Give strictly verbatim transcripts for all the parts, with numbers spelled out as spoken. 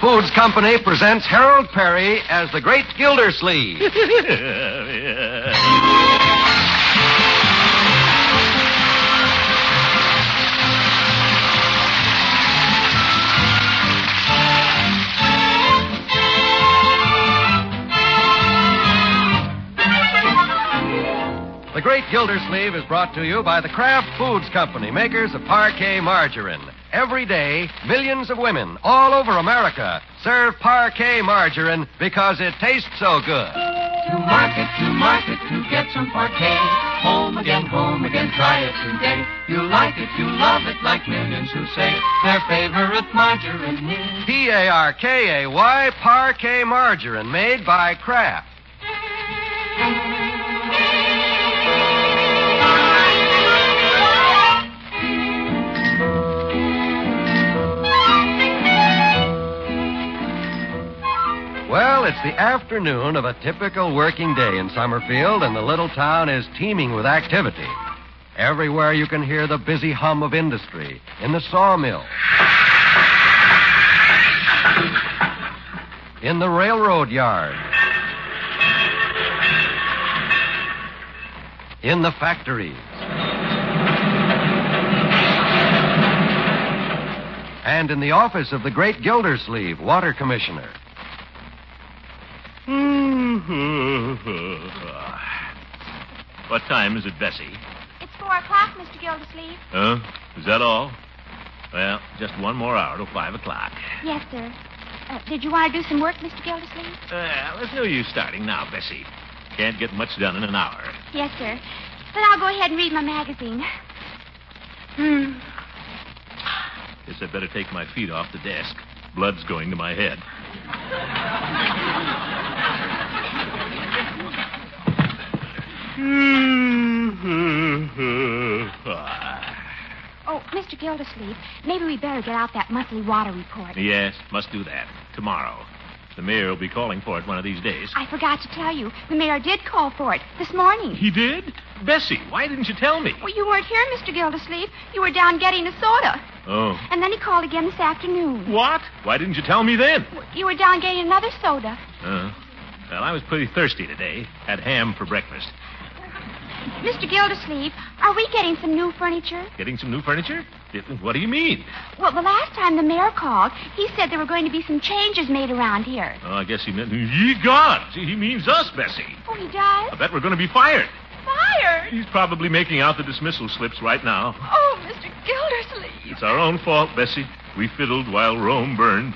Foods Company presents Harold Perry as the Great Gildersleeve. The Great Gildersleeve is brought to you by the Kraft Foods Company, makers of Parquet margarine. Every day, millions of women all over America serve Parquet margarine because it tastes so good. To market, to market, to get some Parquet. Home again, home again, try it today. You like it, you love it, like millions who say their favorite margarine is P A R K A Y, Parquet margarine, made by Kraft. Well, it's the afternoon of a typical working day in Summerfield, and the little town is teeming with activity. Everywhere you can hear the busy hum of industry. In the sawmill. In the railroad yard. In the factories. And in the office of the Great Gildersleeve, Water Commissioner. What time is it, Bessie? It's four o'clock, Mister Gildersleeve. Huh? Is that all? Well, just one more hour till five o'clock. Yes, sir. Uh, did you want to do some work, Mister Gildersleeve? Well, there's no use starting now, Bessie. Can't get much done in an hour. Yes, sir. But I'll go ahead and read my magazine. Hmm. Guess I'd better take my feet off the desk. Blood's going to my head. Oh, Mister Gildersleeve, maybe we better get out that monthly water report. Yes, must do that. Tomorrow. The mayor will be calling for it one of these days. I forgot to tell you. The mayor did call for it this morning. He did? Bessie, why didn't you tell me? Well, you weren't here, Mister Gildersleeve. You were down getting a soda. Oh. And then he called again this afternoon. What? Why didn't you tell me then? You were down getting another soda. Uh, well, I was pretty thirsty today. Had ham for breakfast. Mister Gildersleeve, are we getting some new furniture? Getting some new furniture? What do you mean? Well, the last time the mayor called, he said there were going to be some changes made around here. Oh, I guess he meant, ye gods, he means us, Bessie. Oh, he does? I bet we're going to be fired. Fired? He's probably making out the dismissal slips right now. Oh, Mister Gildersleeve. It's our own fault, Bessie. We fiddled while Rome burned.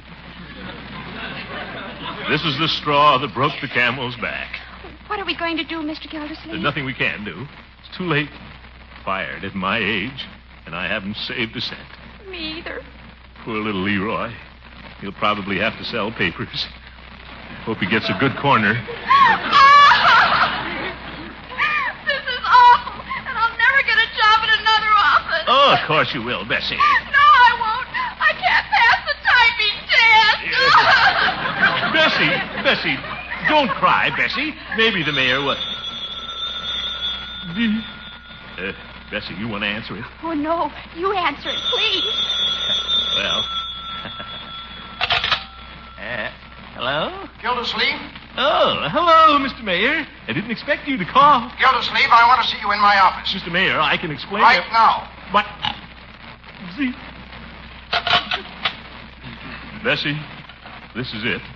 This is the straw that broke the camel's back. What are we going to do, Mister Gildersleeve? There's nothing we can do. It's too late. Fired at my age, and I haven't saved a cent. Me either. Poor little Leroy. He'll probably have to sell papers. Hope he gets a good corner. This is awful, and I'll never get a job at another office. Oh, of course you will, Bessie. No, I won't. I can't pass the typing test. Bessie, Bessie, don't cry, Bessie. Maybe the mayor will... Uh, Bessie, you want to answer it? Oh, no. You answer it, please. Well... uh, hello? Gildersleeve? Oh, hello, Mister Mayor. I didn't expect you to call. Gildersleeve, I want to see you in my office. Mister Mayor, I can explain... Right it. now. But... See... Bessie, this is it.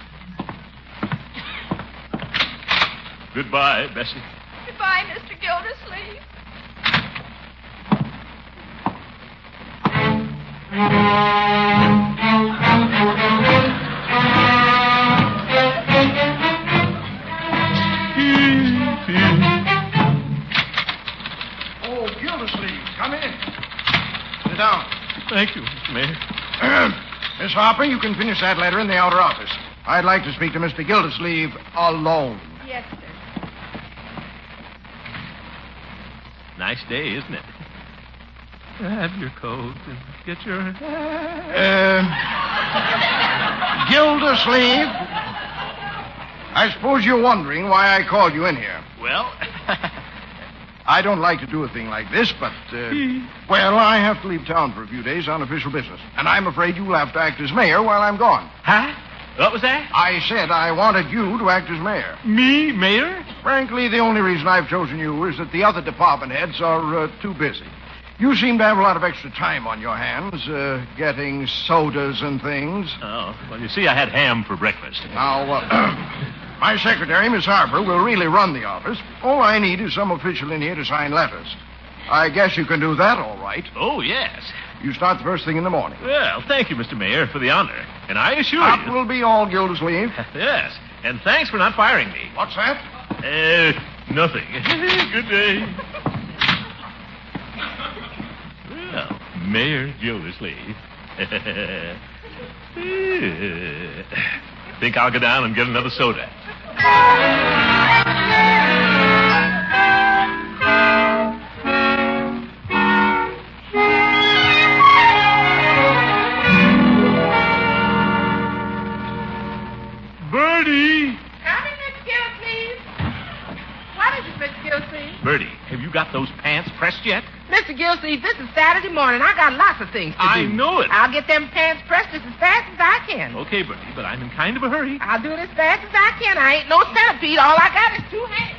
Goodbye, Bessie. Goodbye, Mister Gildersleeve. Oh, Gildersleeve, come in. Sit down. Thank you, Mister Mayor. Miss Harper, you can finish that letter in the outer office. I'd like to speak to Mister Gildersleeve alone. Yes, sir. Nice day, isn't it? Have your coat and get your... Uh, Gildersleeve, I suppose you're wondering why I called you in here. Well... I don't like to do a thing like this, but, uh, well, I have to leave town for a few days on official business. And I'm afraid you'll have to act as mayor while I'm gone. Huh? What was that? I said I wanted you to act as mayor. Me, mayor? Frankly, the only reason I've chosen you is that the other department heads are uh, too busy. You seem to have a lot of extra time on your hands, uh, getting sodas and things. Oh, well, you see, I had ham for breakfast. Now, uh, my secretary, Miss Harper, will really run the office. All I need is some official in here to sign letters. I guess you can do that all right. Oh, yes. You start the first thing in the morning. Well, thank you, Mister Mayor, for the honor. And I assure That you... will be all, Gildersleeve. Yes, and thanks for not firing me. What's that? Uh, nothing. Good day. Well, Mayor Gildersleeve. Think I'll go down and get another soda. Bertie! Coming, Miss Gildersleeve. What is it, Miss Gildersleeve? Bertie, have you got those pants pressed yet? Mister Gildersleeve, this is Saturday morning. I got lots of things to I do. know it. I'll get them pants pressed just as fast as I can. Okay, Bertie, but I'm in kind of a hurry. I'll do it as fast as I can. I ain't no centipede. All I got is two hands.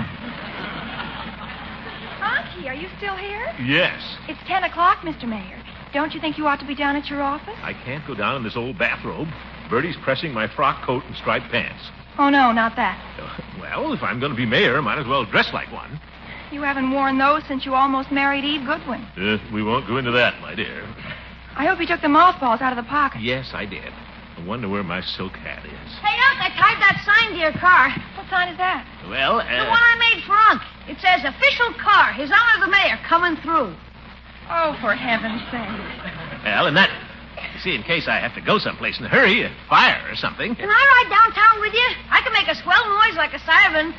Unky, are you still here? Yes. It's ten o'clock, Mister Mayor. Don't you think you ought to be down at your office? I can't go down in this old bathrobe. Bertie's pressing my frock coat and striped pants. Oh, no, not that. Well, if I'm going to be mayor, might as well dress like one. You haven't worn those since you almost married Eve Goodwin. Uh, we won't go into that, my dear. I hope you took the mothballs out of the pocket. Yes, I did. I wonder where my silk hat is. Hey, Unc, I tied that sign to your car. What sign is that? Well, uh... The one I made for Unc. It says, official car, His Honor the Mayor, coming through. Oh, for heaven's sake. Well, and that... You see, in case I have to go someplace in a hurry, a fire or something... Can I ride downtown with you? I can make a swell noise like a siren.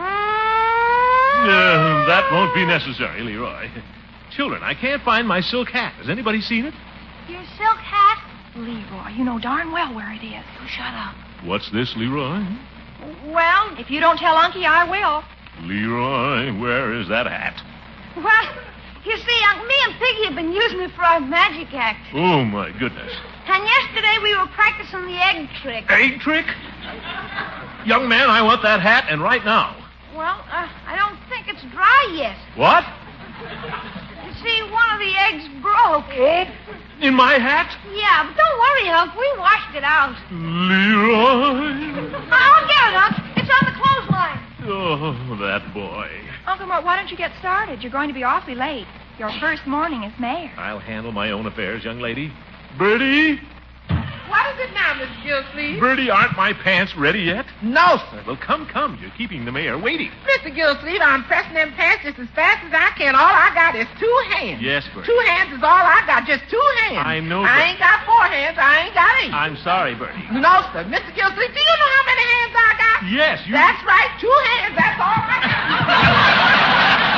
Uh, that won't be necessary, Leroy. Children, I can't find my silk hat. Has anybody seen it? Your silk hat? Leroy, you know darn well where it is. You shut up. What's this, Leroy? Well, if you don't tell Unky, I will. Leroy, where is that hat? Well, you see, Unc, me and Piggy have been using it for our magic act. Oh, my goodness. And yesterday we were practicing the egg trick. Egg trick? Young man, I want that hat, and right now. Well, uh, I don't think it's dry yet. What? You see, one of the eggs broke. In my hat? Yeah, but don't worry, Unc. We washed it out. Leroy. I'll get it, Unc. It's on the clothesline. Oh, that boy. Uncle Mort, why don't you get started? You're going to be awfully late. Your first morning as mayor. I'll handle my own affairs, young lady. Bertie? What is it now, Miss Gildersleeve? Bertie, aren't my pants ready yet? No, sir. Well, come, come. You're keeping the mayor waiting. Mister Gildersleeve, I'm pressing them pants just as fast as I can. All I got is two hands. Yes, Bertie. Two hands is all I got. Just two hands. I know, I Bertie. ain't got four hands. I ain't got eight. I'm sorry, Bertie. No, sir. Mister Gildersleeve, do you know how many hands I got? Yes, you... That's right. Two hands. That's all I got.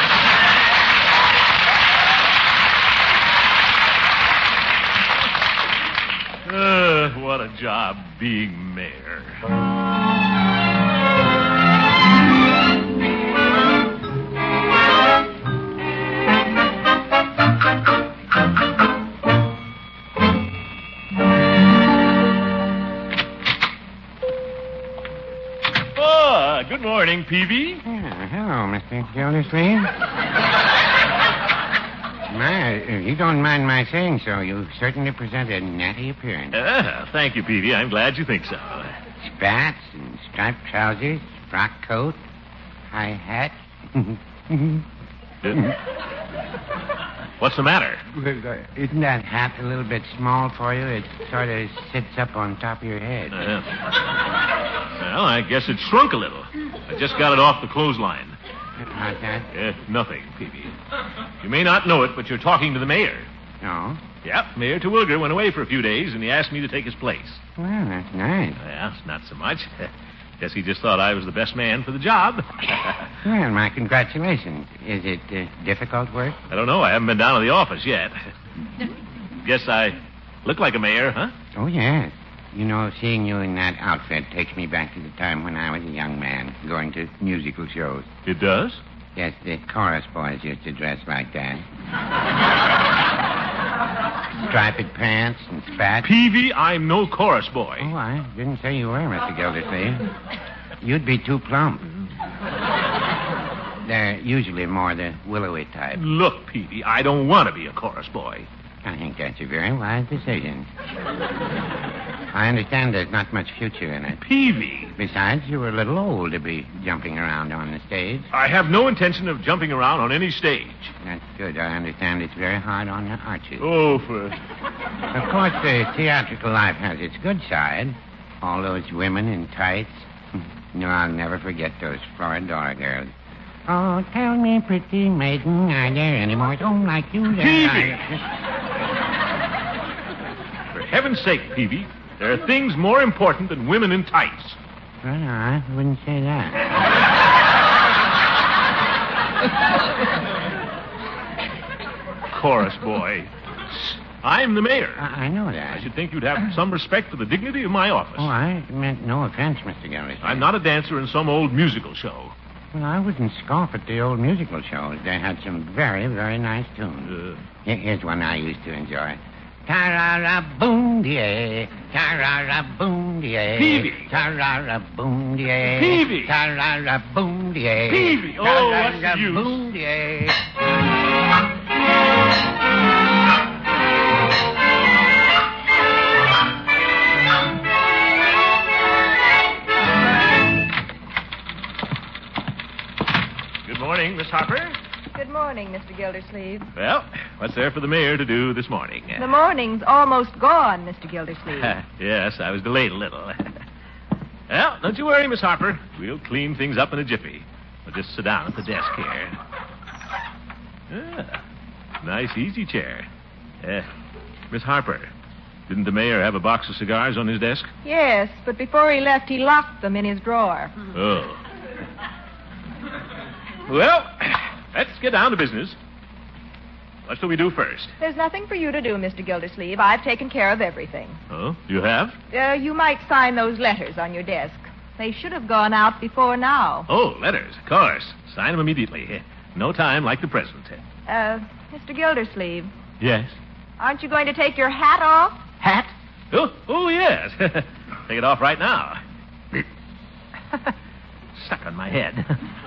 Uh, what a job being mayor. Oh, good morning, Peavy. Oh, hello, Mister Gildersleeve. My, if you don't mind my saying so, you certainly present a natty appearance. Uh, thank you, Peavy. I'm glad you think so. Spats and striped trousers, frock coat, high hat. What's the matter? Isn't that hat a little bit small for you? It sort of sits up on top of your head. Uh, well, I guess it shrunk a little. I just got it off the clothesline. How's that? Uh, nothing, Peavy. You may not know it, but you're talking to the mayor. No? Yep, Mayor Terwilliger went away for a few days, and he asked me to take his place. Well, that's nice. Well, not so much. Guess he just thought I was the best man for the job. Well, my congratulations. Is it uh, difficult work? I don't know. I haven't been down to the office yet. Guess I look like a mayor, huh? Oh, yes. You know, seeing you in that outfit takes me back to the time when I was a young man, going to musical shows. It does? Yes, the chorus boys used to dress like that. striped pants and spats. Peavy, I'm no chorus boy. Oh, I didn't say you were, Mister Gildersleeve. You'd be too plump. They're usually more the willowy type. Look, Peavy, I don't want to be a chorus boy. I think that's a very wise decision. I understand there's not much future in it. Peavy. Besides, you were a little old to be jumping around on the stage. I have no intention of jumping around on any stage. That's good. I understand it's very hard on the arches. Oh, for... Of course, the theatrical life has its good side. All those women in tights. No, I'll never forget those Floridora girls. Oh, tell me, pretty maiden, are there any more don't like you? Peavy! For heaven's sake, Peavy, there are things more important than women in tights. Well, no, I wouldn't say that. Chorus boy. I'm the mayor. I, I know that. I should think you'd have some respect for the dignity of my office. Oh, I meant no offense, Mister Gildersleeve. I'm not a dancer in some old musical show. Well, I wouldn't scoff at the old musical shows. They had some very, very nice tunes. Uh, Here- Here's one I used to enjoy. Ta-ra-ra-boom-die, ta-ra-ra-boom-die. Peavy. Ta-ra-ra-boom-die. Peavy. Ta-ra-ra-boom-die. Peavy. Oh, what's the use? Ta-ra-ra-boom-die. Good morning, Miss Harper. Good morning, Mister Gildersleeve. Well, what's there for the mayor to do this morning? The morning's almost gone, Mister Gildersleeve. Yes, I was delayed a little. Well, don't you worry, Miss Harper. We'll clean things up in a jiffy. We'll just sit down at the desk here. Ah, nice easy chair. Uh, Miss Harper, didn't the mayor have a box of cigars on his desk? Yes, but before he left, he locked them in his drawer. Oh. Well, let's get down to business. What shall we do first? There's nothing for you to do, Mister Gildersleeve. I've taken care of everything. Oh, you have? Uh, you might sign those letters on your desk. They should have gone out before now. Oh, letters, of course. Sign them immediately. No time like the present. Uh, Mister Gildersleeve, Yes. aren't you going to take your hat off? Hat? Oh, oh yes. Take it off right now. Stuck on my head.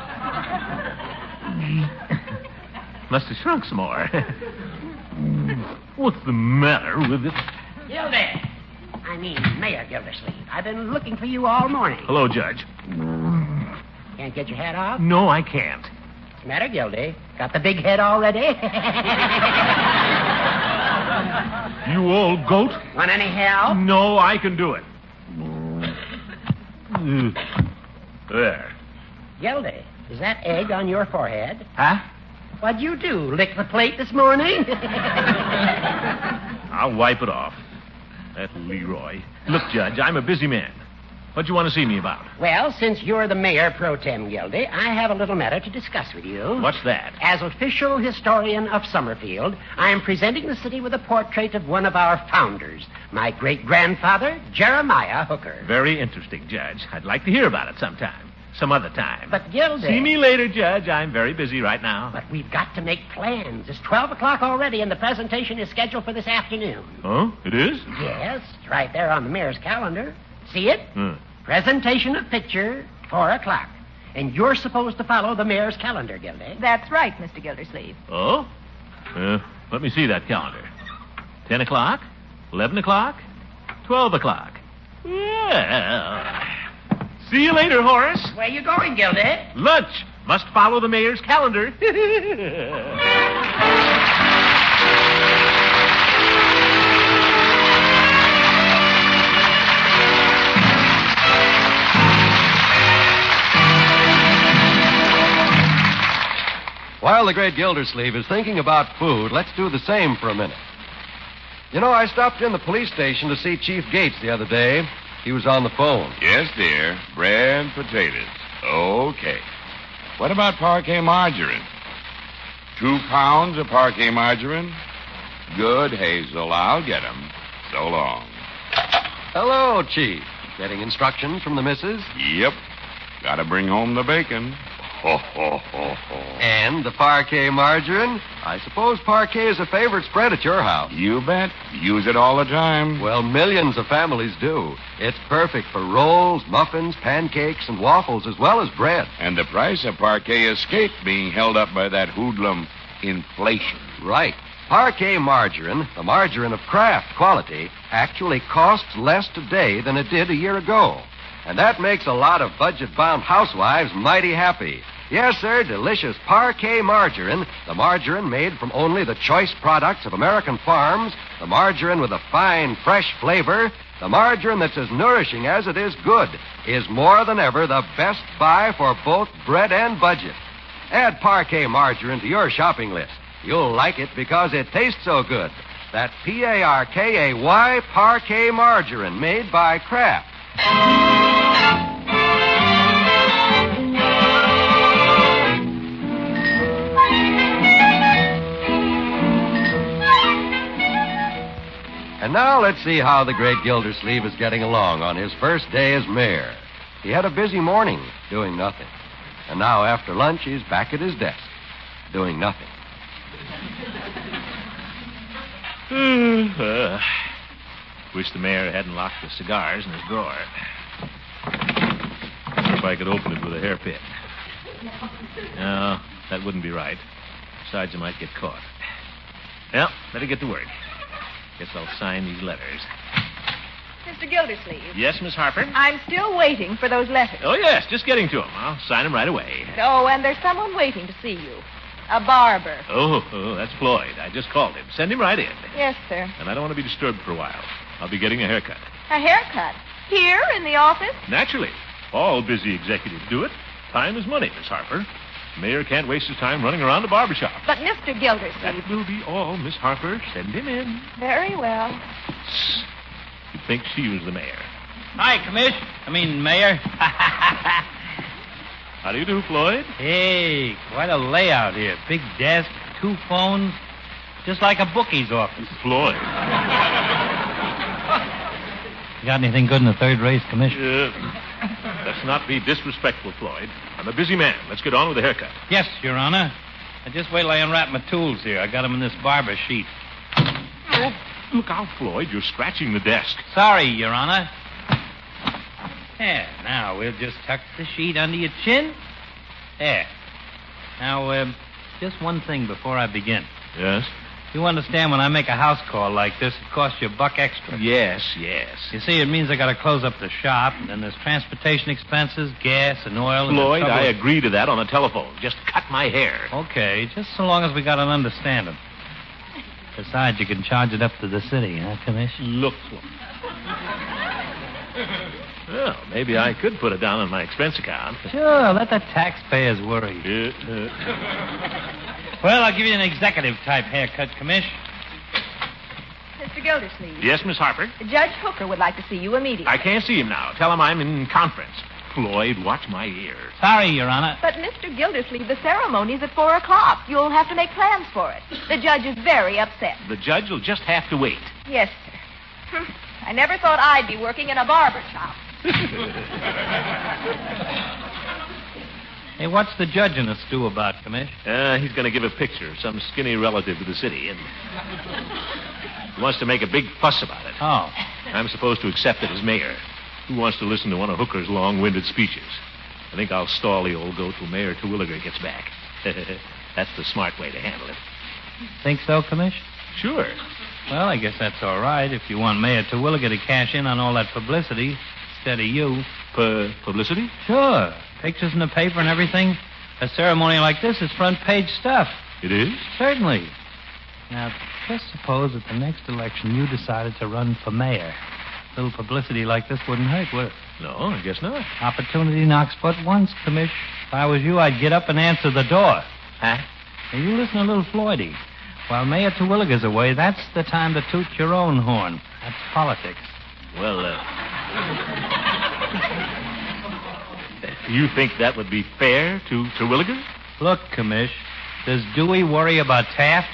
Must have shrunk some more. What's the matter with it? Gildy. I mean, Mayor Gildersleeve. I've been looking for you all morning. Hello, Judge. Can't get your hat off? No, I can't. What's the matter, Gildy? Got the big head already? You old goat? Want any help? No, I can do it. There. Gildy, is that egg on your forehead? Huh? What'd you do? Lick the plate this morning? I'll wipe it off. That Leroy. Look, Judge, I'm a busy man. What do you want to see me about? Well, since you're the mayor pro tem, Gildy, I have a little matter to discuss with you. What's that? As official historian of Summerfield, I am presenting the city with a portrait of one of our founders, my great-grandfather, Jeremiah Hooker. Very interesting, Judge. I'd like to hear about it sometime. Some other time. But, Gildy... See me later, Judge. I'm very busy right now. But we've got to make plans. It's twelve o'clock already, and the presentation is scheduled for this afternoon. Oh, it is? Yes, it's right there on the mayor's calendar. See it? Hmm. Presentation of picture, four o'clock. And you're supposed to follow the mayor's calendar, Gildy. That's right, Mister Gildersleeve. Oh? Uh, let me see that calendar. Ten o'clock? Eleven o'clock? Twelve o'clock? Yeah. See you later, Horace. Where you going, Gildy? Lunch. Must follow the mayor's calendar. While the great Gildersleeve is thinking about food, let's do the same for a minute. You know, I stopped in the police station to see Chief Gates the other day. He was on the phone. Yes, dear. Bread and potatoes. Okay. What about parquet margarine? Two pounds of parquet margarine? Good, Hazel. I'll get 'em. So long. Hello, Chief. Getting instructions from the missus? Yep. Gotta bring home the bacon. ho, ho, ho, ho. And the parquet margarine? I suppose parquet is a favorite spread at your house. You bet. Use it all the time. Well, millions of families do. It's perfect for rolls, muffins, pancakes, and waffles, as well as bread. And the price of parquet escaped being held up by that hoodlum inflation. Right. Parquet margarine, the margarine of Kraft quality, actually costs less today than it did a year ago. And that makes a lot of budget-bound housewives mighty happy. Yes, sir, delicious parquet margarine, the margarine made from only the choice products of American farms, the margarine with a fine, fresh flavor, the margarine that's as nourishing as it is good, is more than ever the best buy for both bread and budget. Add parquet margarine to your shopping list. You'll like it because it tastes so good. That P A R K A Y parquet margarine made by Kraft. And now let's see how the great Gildersleeve is getting along on his first day as mayor. He had a busy morning, doing nothing. And now after lunch, he's back at his desk, doing nothing. uh, wish the mayor hadn't locked the cigars in his drawer. If I could open it with a hairpin. No, that wouldn't be right. Besides, I might get caught. Well, better get to work. Guess I'll sign these letters. Mister Gildersleeve. Yes, Miss Harper? I'm still waiting for those letters. Oh, yes, just getting to them. I'll sign them right away. Oh, and there's someone waiting to see you. A barber. Oh, oh, that's Floyd. I just called him. Send him right in. Yes, sir. And I don't want to be disturbed for a while. I'll be getting a haircut. A haircut? Here in the office? Naturally. All busy executives do it. Time is money, Miss Harper. The mayor can't waste his time running around the barber shop. But Mister Gildersleeve... That will be all, Miss Harper. Send him in. Very well. You'd think she was the mayor. Hi, Commish. I mean, Mayor. How do you do, Floyd? Hey, quite a layout here. Big desk, two phones, just like a bookie's office. Floyd. You got anything good in the third race, Commish? Uh, let's not be disrespectful, Floyd. I'm a busy man. Let's get on with the haircut. Yes, Your Honor. I just wait till I unwrap my tools here. I got them in this barber sheet. Oh, look out, Floyd. You're scratching the desk. Sorry, Your Honor. There, now we'll just tuck the sheet under your chin. There. Now, uh, just one thing before I begin. Yes? You understand when I make a house call like this, it costs you a buck extra. Yes, yes. You see, it means I got to close up the shop, and then there's transportation expenses, gas, and oil. Floyd, and I agree to that on the telephone. Just cut my hair. Okay, just so long as we got an understanding. Besides, you can charge it up to the city, huh, Commissioner? Look, Floyd. Well, maybe I could put it down on my expense account. Sure, let the taxpayers worry. Uh, uh. Well, I'll give you an executive-type haircut, Commish. Mister Gildersleeve. Yes, Miss Harper? Judge Hooker would like to see you immediately. I can't see him now. Tell him I'm in conference. Floyd, watch my ears. Sorry, Your Honor. But, Mister Gildersleeve, the ceremony's at four o'clock. You'll have to make plans for it. The judge is very upset. The judge will just have to wait. Yes, sir. I never thought I'd be working in a barber shop. Hey, what's the judge in the stew about, Commish? Uh, he's going to give a picture of some skinny relative to the city, and he wants to make a big fuss about it. Oh. I'm supposed to accept it as mayor. Who wants to listen to one of Hooker's long-winded speeches? I think I'll stall the old goat till Mayor Terwilliger gets back. That's the smart way to handle it. Think so, Commish? Sure. Well, I guess that's all right if you want Mayor Terwilliger to cash in on all that publicity instead of you. P- publicity? Sure. Pictures in the paper and everything. A ceremony like this is front-page stuff. It is? Certainly. Now, just suppose at the next election you decided to run for mayor. A little publicity like this wouldn't hurt, would it? No, I guess not. Opportunity knocks but once, Commish. If I was you, I'd get up and answer the door. Huh? Now, you listen a little, Floydie. While Mayor Terwilliger's away, that's the time to toot your own horn. That's politics. Well, uh... you think that would be fair to Terwilliger? Look, Commish, does Dewey worry about Taft?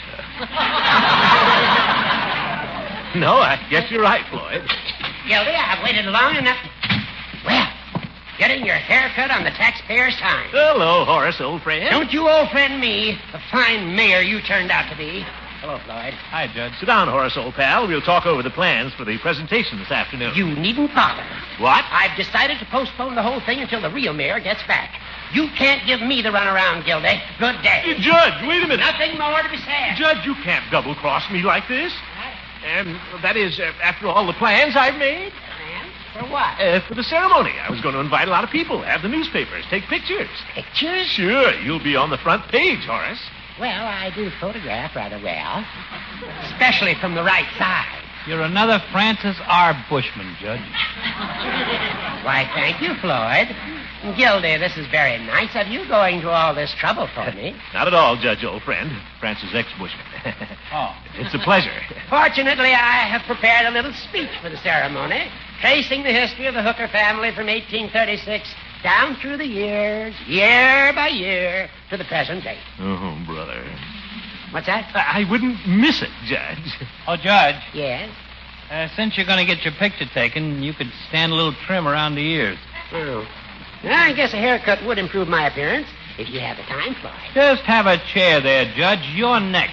No, I guess you're right, Floyd. Gildy, I've waited long enough. Well, getting your hair cut on the taxpayer's time. Hello, Horace, old friend. Don't you old friend me, the fine mayor you turned out to be. Hello, Floyd. Hi, Judge. Sit down, Horace, old pal. We'll talk over the plans for the presentation this afternoon. You needn't bother. What? I've decided to postpone the whole thing until the real mayor gets back. You can't give me the runaround, Gildy. Good day. Uh, Judge, wait a minute. Nothing more to be said. Judge, you can't double-cross me like this. And that is, uh, after all the plans I've made. Plans? For what? Uh, for the ceremony. I was going to invite a lot of people, have the newspapers, take pictures. Pictures? Sure, you'll be on the front page, Horace. Well, I do photograph rather well. Especially from the right side. You're another Francis R. Bushman, Judge. Why, thank you, Floyd. Gildy, this is very nice of you going to all this trouble for me. Not at all, Judge, old friend. Francis X. Bushman. Oh. It's a pleasure. Fortunately, I have prepared a little speech for the ceremony, tracing the history of the Hooker family from eighteen thirty-six down through the years, year by year, to the present date. Oh, brother. What's that? I, I wouldn't miss it, Judge. Oh, Judge. Yes? Uh, since you're going to get your picture taken, you could stand a little trim around the ears. Oh. Well, I guess a haircut would improve my appearance, if you have the time for it. Just have a chair there, Judge. You're next.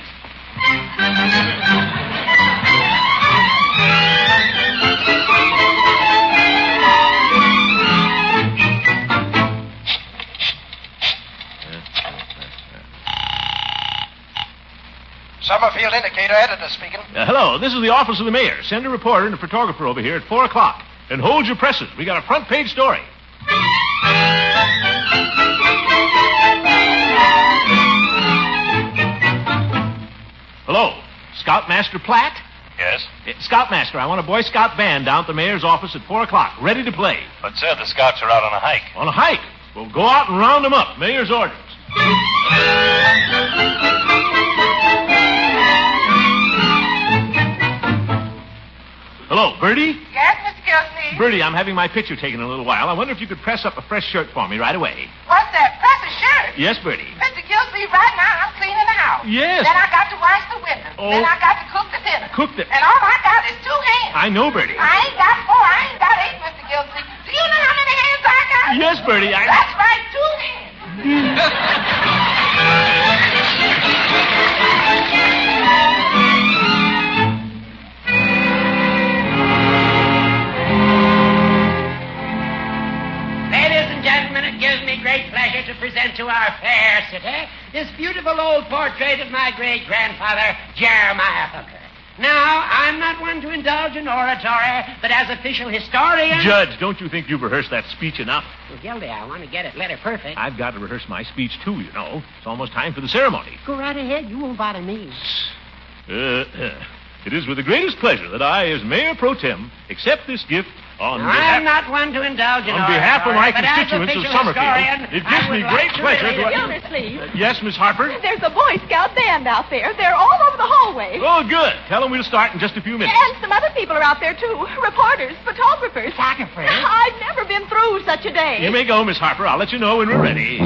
Summerfield Indicator editor speaking. Uh, hello, this is the office of the mayor. Send a reporter and a photographer over here at four o'clock. And hold your presses. We got a front page story. Hello, Scoutmaster Platt? Yes? Uh, Scoutmaster, I want a Boy Scout band down at the mayor's office at four o'clock, ready to play. But, sir, the Scouts are out on a hike. On a hike? Well, go out and round them up. Mayor's orders. Hello, Bertie? Yes, Mister Gilsey? Bertie, I'm having my picture taken in a little while. I wonder if you could press up a fresh shirt for me right away. What's that? Press a shirt? Yes, Bertie. Mister Gilsey, right now I'm cleaning the house. Yes. Then I got to wash the windows. Oh. Then I got to cook the dinner. Cook the... And all I got is two hands. I know, Bertie. I ain't got four. I ain't got eight, Mister Gilsey. Do you know how many hands I got? Yes, Bertie, I... That's right, two hands. Ladies and gentlemen, it gives me great pleasure to present to our fair city this beautiful old portrait of my great-grandfather, Jeremiah Hooker. Now, I'm not one to indulge in oratory, but as official historian... Judge, don't you think you've rehearsed that speech enough? Well, Gildy, I want to get it letter perfect. I've got to rehearse my speech, too, you know. It's almost time for the ceremony. Go right ahead. You won't bother me. Uh, uh, it is with the greatest pleasure that I, as Mayor Pro Tem, accept this gift on now, behalf... I'm not one to indulge in On oratory, behalf of my but as constituents of official Summerfield, historian, it I gives would me like great to pleasure relate- to... Gildersleeve. Uh, yes, Miss Harper? There's a Boy Scout band out there. They're all over the hallway. Oh, good. Tell them we'll start in just a few minutes. And some other people are out there, too. Reporters, photographers. Photographers? I've never been through such a day. You may go, Miss Harper. I'll let you know when we're ready.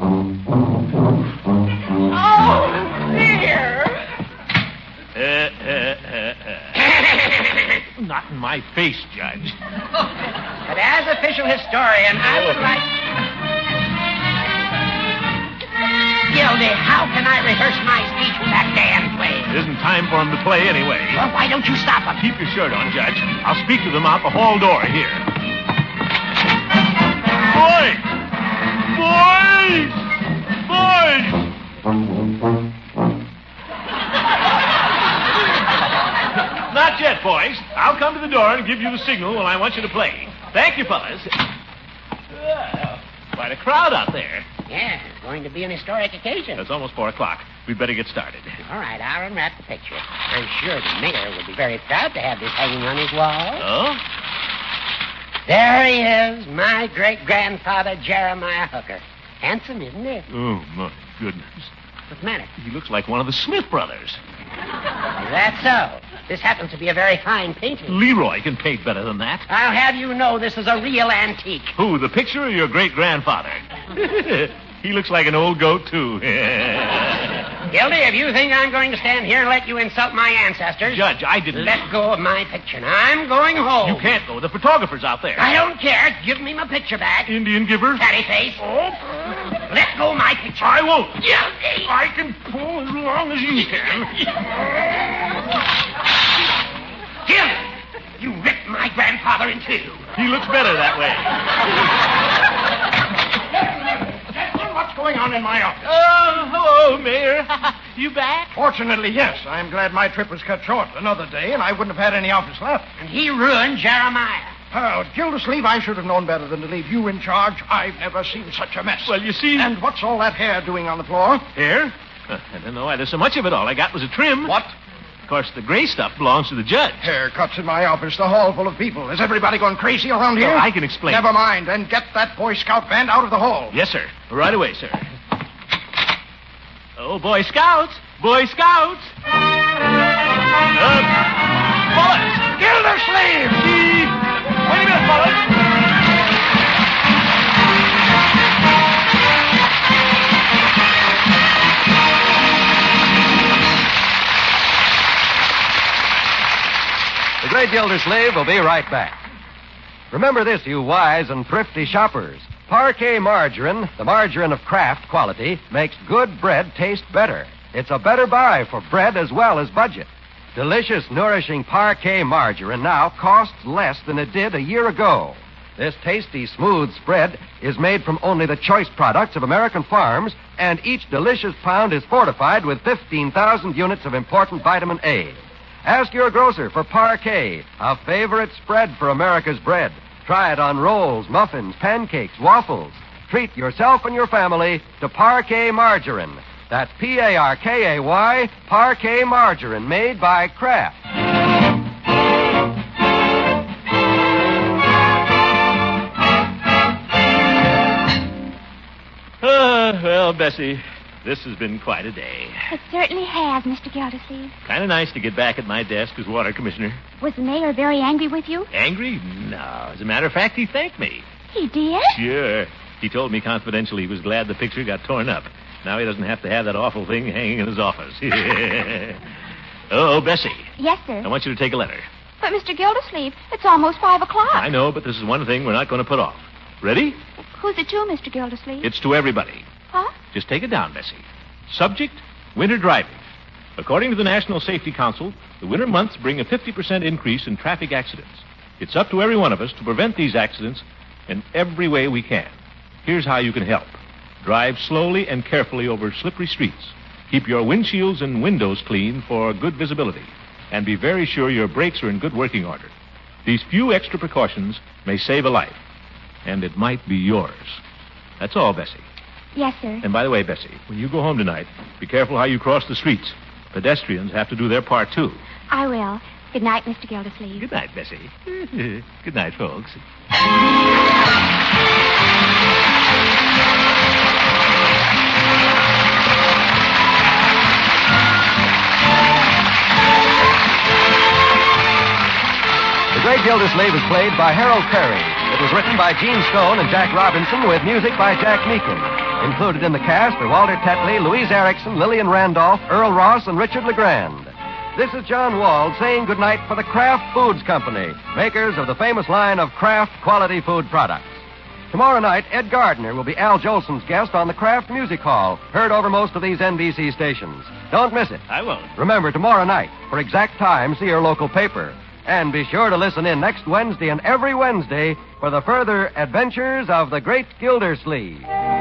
Oh, dear. Uh, uh, uh, uh. Not in my face, Judge. But as official historian, I would like... Gildy, how can I rehearse my speech with that damn play? It isn't time for him to play anyway. Well, why don't you stop him? Keep your shirt on, Judge. I'll speak to them out the hall door here. Boys! Boys! Boys! Not yet, boys. I'll come to the door and give you the signal when I want you to play. Thank you, fellas. Uh, quite a crowd out there. Yeah, it's going to be an historic occasion. It's almost four o'clock. We'd better get started. All right, I'll unwrap the picture. I'm sure the mayor will be very proud to have this hanging on his wall. Oh? There he is, my great-grandfather, Jeremiah Hooker. Handsome, isn't he? Oh, my goodness. What's the matter? He looks like one of the Smith brothers. Is that so? This happens to be a very fine painting. Leroy can paint better than that. I'll have you know this is a real antique. Who, the picture or your great-grandfather? He looks like an old goat, too. Gildy, if you think I'm going to stand here and let you insult my ancestors... Judge, I didn't... Let go of my picture. Now, I'm going home. You can't go. The photographer's out there. I don't care. Give me my picture back. Indian giver? Fatty face. Oh. Let go of my picture. I won't. Gildy. I can pull as long as you can. Gildy, you ripped my grandfather in two. He looks better that way. What's going on in my office? Oh, hello, Mayor. You back? Fortunately, yes. I'm glad my trip was cut short another day, and I wouldn't have had any office left. And he ruined Jeremiah. Oh, Gildersleeve, I should have known better than to leave you in charge. I've never seen such a mess. Well, you see... And what's all that hair doing on the floor? Hair? Uh, I don't know why there's so much of it. All I got was a trim. What? Of course, the gray stuff belongs to the judge. Haircuts in my office, the hall full of people. Is everybody going crazy around here? Oh, I can explain. Never mind, and get that Boy Scout band out of the hall. Yes, sir. Right away, sir. Oh, Boy Scouts! Boy Scouts! Uh, Bullets! Gildersleeve! Steve! Wait a minute, Bullets! The Great Gildersleeve will be right back. Remember this, you wise and thrifty shoppers. Parquet margarine, the margarine of Kraft quality, makes good bread taste better. It's a better buy for bread as well as budget. Delicious, nourishing Parquet margarine now costs less than it did a year ago. This tasty, smooth spread is made from only the choice products of American farms, and each delicious pound is fortified with fifteen thousand units of important vitamin A. Ask your grocer for Parquet, a favorite spread for America's bread. Try it on rolls, muffins, pancakes, waffles. Treat yourself and your family to Parquet margarine. That's P A R K A Y, Parquet margarine, made by Kraft. Uh, well, Bessie, this has been quite a day. It certainly has, Mister Gildersleeve. Kind of nice to get back at my desk as water commissioner. Was the mayor very angry with you? Angry? No. As a matter of fact, he thanked me. He did? Sure. He told me confidentially he was glad the picture got torn up. Now he doesn't have to have that awful thing hanging in his office. Oh, Bessie. Yes, sir. I want you to take a letter. But, Mister Gildersleeve, it's almost five o'clock. I know, but this is one thing we're not going to put off. Ready? Who's it to, Mister Gildersleeve? It's to everybody. Huh? Just take it down, Bessie. Subject, winter driving. According to the National Safety Council, the winter months bring a fifty percent increase in traffic accidents. It's up to every one of us to prevent these accidents in every way we can. Here's how you can help. Drive slowly and carefully over slippery streets. Keep your windshields and windows clean for good visibility. And be very sure your brakes are in good working order. These few extra precautions may save a life. And it might be yours. That's all, Bessie. Yes, sir. And by the way, Bessie, when you go home tonight, be careful how you cross the streets. Pedestrians have to do their part, too. I will. Good night, Mister Gildersleeve. Good night, Bessie. Good night, folks. The Great Gildersleeve is played by Harold Perry. It was written by Gene Stone and Jack Robinson with music by Jack Meakin. Included in the cast are Walter Tetley, Louise Erickson, Lillian Randolph, Earl Ross, and Richard LeGrand. This is John Wald saying goodnight for the Kraft Foods Company, makers of the famous line of Kraft quality food products. Tomorrow night, Ed Gardner will be Al Jolson's guest on the Kraft Music Hall, heard over most of these N B C stations. Don't miss it. I won't. Remember, tomorrow night, for exact time, see your local paper. And be sure to listen in next Wednesday and every Wednesday for the further adventures of the Great Gildersleeve.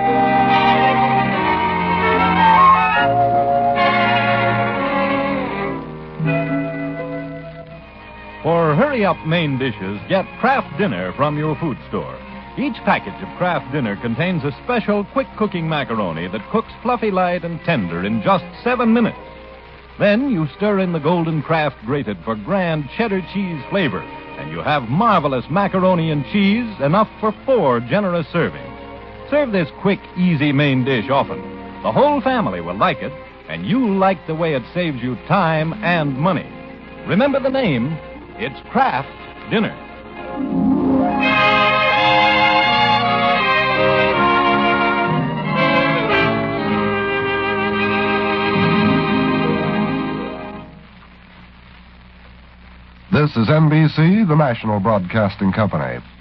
For hurry-up main dishes, get Kraft Dinner from your food store. Each package of Kraft Dinner contains a special quick-cooking macaroni that cooks fluffy light and tender in just seven minutes. Then you stir in the golden Kraft grated for grand cheddar cheese flavor, and you have marvelous macaroni and cheese, enough for four generous servings. Serve this quick, easy main dish often. The whole family will like it, and you'll like the way it saves you time and money. Remember the name. It's Kraft Dinner. This is N B C, the national broadcasting company.